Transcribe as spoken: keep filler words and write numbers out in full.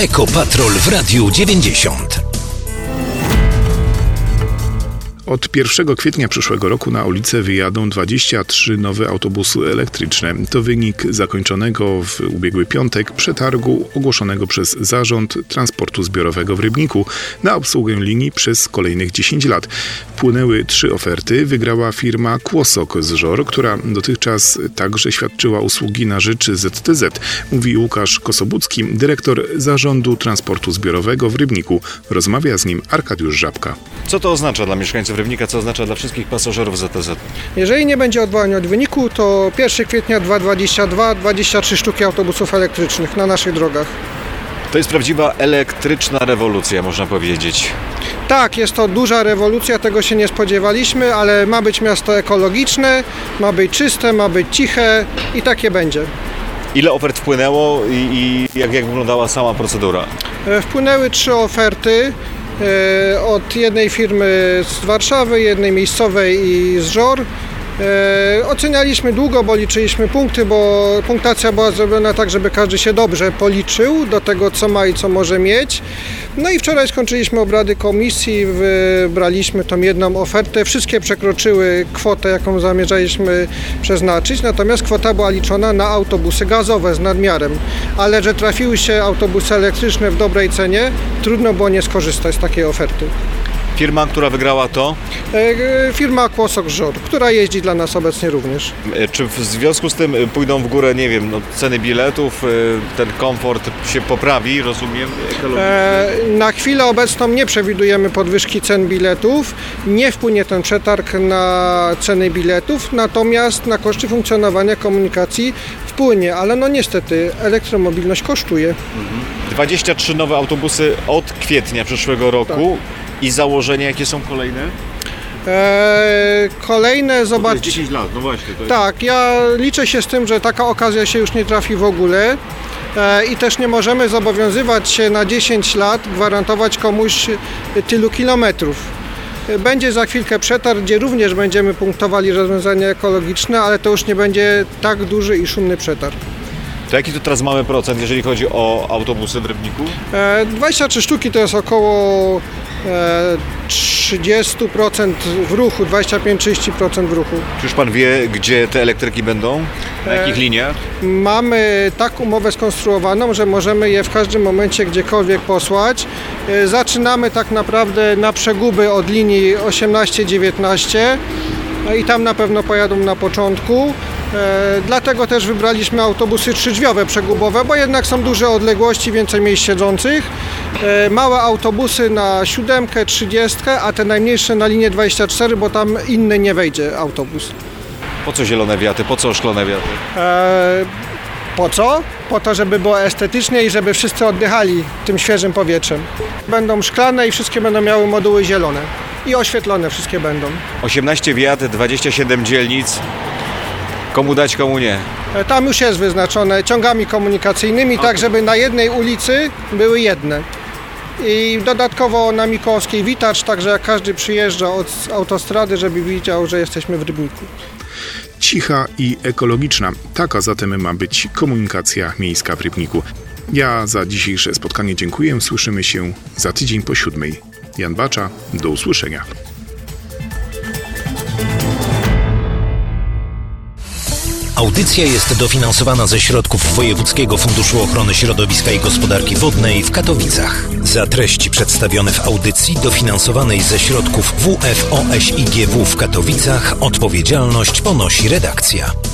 Ekopatrol w Radiu dziewięćdziesiąt. Od pierwszego kwietnia przyszłego roku na ulicę wyjadą dwadzieścia trzy nowe autobusy elektryczne. To wynik zakończonego w ubiegły piątek przetargu ogłoszonego przez Zarząd Transportu Zbiorowego w Rybniku na obsługę linii przez kolejnych dziesięć lat. Wpłynęły trzy oferty. Wygrała firma Kłosok z Żor, która dotychczas także świadczyła usługi na rzecz Z T Z, mówi Łukasz Kosobucki, dyrektor Zarządu Transportu Zbiorowego w Rybniku. Rozmawia z nim Arkadiusz Żabka. Co to oznacza dla mieszkańców Rybnika, co oznacza dla wszystkich pasażerów Z T Z? Jeżeli nie będzie odwołania od wyniku, to pierwszego kwietnia dwa tysiące dwudziestego drugiego dwadzieścia trzy sztuki autobusów elektrycznych na naszych drogach. To jest prawdziwa elektryczna rewolucja, można powiedzieć. Tak, jest to duża rewolucja, tego się nie spodziewaliśmy, ale ma być miasto ekologiczne, ma być czyste, ma być ciche i takie będzie. Ile ofert wpłynęło i, i jak, jak wyglądała sama procedura? Wpłynęły trzy oferty. Od jednej firmy z Warszawy, jednej miejscowej i z Żor. E, ocenialiśmy długo, bo liczyliśmy punkty, bo punktacja była zrobiona tak, żeby każdy się dobrze policzył do tego, co ma i co może mieć. No i wczoraj skończyliśmy obrady komisji, wybraliśmy tą jedną ofertę. Wszystkie przekroczyły kwotę, jaką zamierzaliśmy przeznaczyć, natomiast kwota była liczona na autobusy gazowe z nadmiarem. Ale że trafiły się autobusy elektryczne w dobrej cenie, trudno było nie skorzystać z takiej oferty. Firma, która wygrała to? E, firma Kłosok Żor, która jeździ dla nas obecnie również. E, czy w związku z tym pójdą w górę, nie wiem, no, ceny biletów, e, ten komfort się poprawi, rozumiem, ekologicznie? E, na chwilę obecną nie przewidujemy podwyżki cen biletów, nie wpłynie ten przetarg na ceny biletów, natomiast na koszty funkcjonowania komunikacji wpłynie, ale no niestety elektromobilność kosztuje. Mhm. dwadzieścia trzy nowe autobusy od kwietnia przyszłego roku. Tak. I założenia, jakie są kolejne? Eee, kolejne, zobacz... To jest dziesięć lat, no właśnie. To jest... Tak, ja liczę się z tym, że taka okazja się już nie trafi w ogóle eee, i też nie możemy zobowiązywać się na dziesięć lat, gwarantować komuś tylu kilometrów. Będzie za chwilkę przetarg, gdzie również będziemy punktowali rozwiązania ekologiczne, ale to już nie będzie tak duży i szumny przetarg. To jaki to teraz mamy procent, jeżeli chodzi o autobusy w Rybniku? E, dwadzieścia trzy sztuki to jest około e, trzydzieści procent w ruchu, dwadzieścia pięć do trzydziestu procent w ruchu. Czy już pan wie, gdzie te elektryki będą? Na jakich e, liniach? Mamy tak umowę skonstruowaną, że możemy je w każdym momencie gdziekolwiek posłać. E, zaczynamy tak naprawdę na przeguby od linii osiemnaście dziewiętnaście e, i tam na pewno pojadą na początku. E, dlatego też wybraliśmy autobusy trzydrzwiowe przegubowe, bo jednak są duże odległości, więcej miejsc siedzących. E, małe autobusy na siódemkę, trzydziestkę, a te najmniejsze na linię dwadzieścia cztery, bo tam inny nie wejdzie autobus. Po co zielone wiaty? Po co oszklone wiaty? E, po co? Po to, żeby było estetycznie i żeby wszyscy oddychali tym świeżym powietrzem. Będą szklane i wszystkie będą miały moduły zielone. I oświetlone wszystkie będą. osiemnaście wiat, dwadzieścia siedem dzielnic. Komu dać, komu nie? Tam już jest wyznaczone ciągami komunikacyjnymi, okay. Tak żeby na jednej ulicy były jedne. I dodatkowo na Mikołowskiej witacz, także jak każdy przyjeżdża od autostrady, żeby widział, że jesteśmy w Rybniku. Cicha i ekologiczna. Taka zatem ma być komunikacja miejska w Rybniku. Ja za dzisiejsze spotkanie dziękuję. Słyszymy się za tydzień po siódmej. Jan Bacza, do usłyszenia. Audycja jest dofinansowana ze środków Wojewódzkiego Funduszu Ochrony Środowiska i Gospodarki Wodnej w Katowicach. Za treści przedstawione w audycji dofinansowanej ze środków W F O S I G W w Katowicach odpowiedzialność ponosi redakcja.